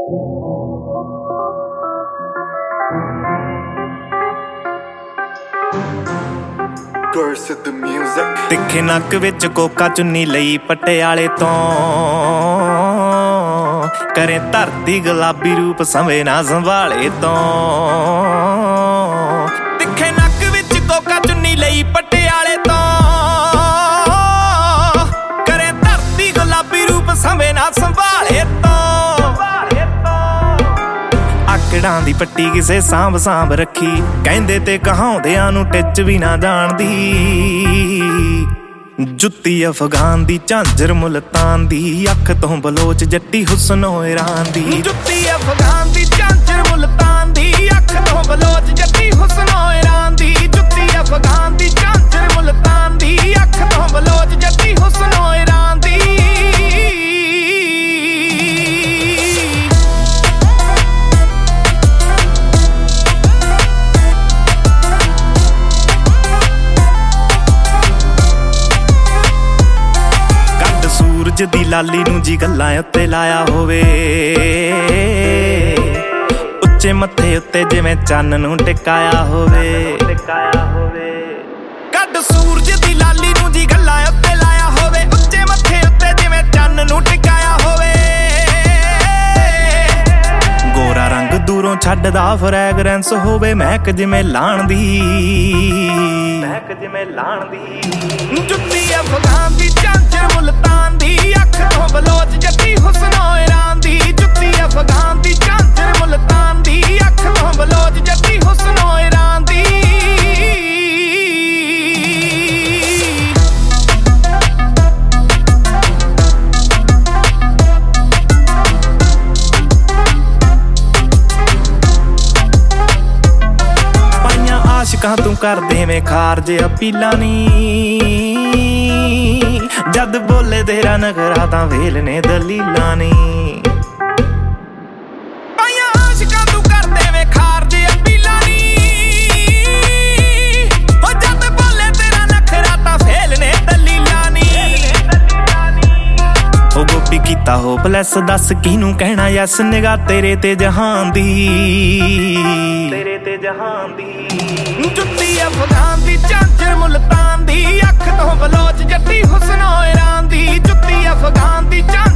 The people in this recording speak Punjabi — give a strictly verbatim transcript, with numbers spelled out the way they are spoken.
ਤਿੱਖੇ ਨੱਕ ਵਿੱਚ ਕੋਕਾ ਚੁੰਨੀ ਲਈ ਪਟਿਆਲੇ ਤੋਂ, ਕਰੇ ਧਰਤੀ ਗੁਲਾਬੀ ਰੂਪ ਸੰਵੇ ਨਾ ਸੰਭਾਲੇ ਤੋਂ। ਤਿੱਖੇ ਨੱਕ ਵਿੱਚ ਕੋਕਾ ਚੁੰਨੀ ਲਈ ਪਟਿਆਲੇ ਤੋਂ, ਕਰੇ ਧਰਤੀ ਗੁਲਾਬੀ ਰੂਪ ਸੰਵੇ ਨਾ ਸੰਭਾਲੇ ਤੋਂ। ਆਕੜਾਂ ਦੀ ਪੱਟੀ ਕਿਸੇ ਸਾਂਭ ਸਾਂਭ ਰੱਖੀ, ਕਹਿੰਦੇ ਤੇ ਕਹਾਉਂਦਿਆਂ ਨੂੰ ਟਿੱਚ ਵੀ ਨਾ ਜਾਣਦੀ। ਜੁੱਤੀ ਅਫਗਾਨ ਦੀ, ਝਾਂਜਰ ਮੁਲਤਾਨ ਦੀ, ਅੱਖ ਤੋਂ ਬਲੋਚ ਜੱਟੀ ਹੁਸਨੋ ਈਰਾਨ ਦੀ। ਜੁੱਤੀ ਅਫਗਾਨ ਦੀ, ਝਾਂਜਰ ਮੁਲਤਾਨ ਦੀ, ਅੱਖ ਤੋਂ ਬਲੋਚ ਜੱਟੀ ਹੁਸਨੋ ਈਰਾਨ ਦੀ। ਜੁੱਤੀ ਅਫਗਾਨ ਦੀ, ਝਾਂਜਰ ਮੁਲਤਾਨ ਦੀ, ਅੱਖ ਤੋਂ ਬਲੋਚ ਜੱਟੀ ਹੁਸਨੋ ਈਰਾਨ ਦੀ। ਦੀ ਲਾਲੀ ਨੂੰ ਜੀ ਗੱਲਾਂ ਉੱਤੇ ਲਾਇਆ ਹੋਵੇ, ਉੱਚੇ ਮੱਥੇ ਉੱਤੇ ਜਿਵੇਂ ਚੰਨ ਨੂੰ ਟਿਕਾਇਆ ਹੋਵੇ। ਕੱਢ ਸੂਰਜ ਦੀ ਲਾਲੀ ਨੂੰ ਜੀ ਗੱਲਾਂ ਉੱਤੇ ਲਾਇਆ ਹੋਵੇ, ਉੱਚੇ ਮੱਥੇ ਉੱਤੇ ਜਿਵੇਂ ਚੰਨ ਨੂੰ ਟਿਕਾਇਆ ਹੋਵੇ। ਗੋਰਾ ਰੰਗ ਦੂਰੋਂ ਛੱਡਦਾ ਫਰੈਗਰੈਂਸ ਹੋਵੇ, ਮਹਿਕ ਜਿਵੇਂ ਲਾਣ ਦੀ, ਮਹਿਕ ਜਿਵੇਂ ਲਾਣ ਦੀ। ਜੁੱਤੀ ਅਫਗਾਨ ਦੀ, ਝਾਂਜਰ ਮੁਲਤਾਨ ਦੀ, ਅੱਖ ਤੋਂ ਬਲੋਚ ਜੱਟੀ ਹੁਸਨੋ ਈਰਾਨ ਦੀ। ਜੁੱਤੀ ਅਫਗਾਨ ਦੀ, ਝਾਂਜਰ ਮੁਲਤਾਨ ਦੀ, ਅੱਖ ਤੋਂ ਬਲੋਚ ਜੱਟੀ ਹੁਸਨੋ ਈਰਾਨ ਦੀ। ਪਾਈਆਂ ਆਸ਼ਕਾਂ ਤੂੰ ਕਰ ਦੇਵੇਂ ਖਾਰਜ ਅਪੀਲਾਂ ਨੀ, ਜਦ ਬੋਲੇ ਤੇਰਾ ਨਖਰਾ ਤਾਂ ਵੇਲ ਨੇ ਦਲੀਲਾਂ ਨੀ। ਪਾਈਆਂ ਆਸ਼ਕਾਂ ਤੂੰ ਕਰ ਦੇਵੇਂ ਖਾਰਜ ਅਪੀਲਾਂ ਨੀ, ਹੋ ਜਦ ਬੋਲੇ ਤੇਰਾ ਨਖਰਾ ਤਾਂ ਵੇਲ ਨੇ ਦਲੀਲਾਂ ਨੀ। ਹੋ ਗੋਪੀ ਕੀਤਾ ਹੋ ਪਲੈਸ, ਦੱਸ ਕਿਹਨੂੰ ਕਹਿਣਾ ਯਸ, ਨਿਗਾਹ ਤੇਰੇ ਤੇ ਜਹਾਨ ਦੀ, ਤੇਰੇ ਤੇ ਜਹਾਨ ਦੀ। ਜੁੱਤੀ ਅਫਗਾਨ ਦੀ, ਝਾਂਜਰ ਮੁਲਤਾਨ ਦੀ, ਅੱਖ ਤੋਂ ਬਲੋਚ ਜੱਟੀ ਹੁਸਨੋ ਈਰਾਨ ਦੀ। ਜੁੱਤੀ ਅਫਗਾਨ ਦੀ,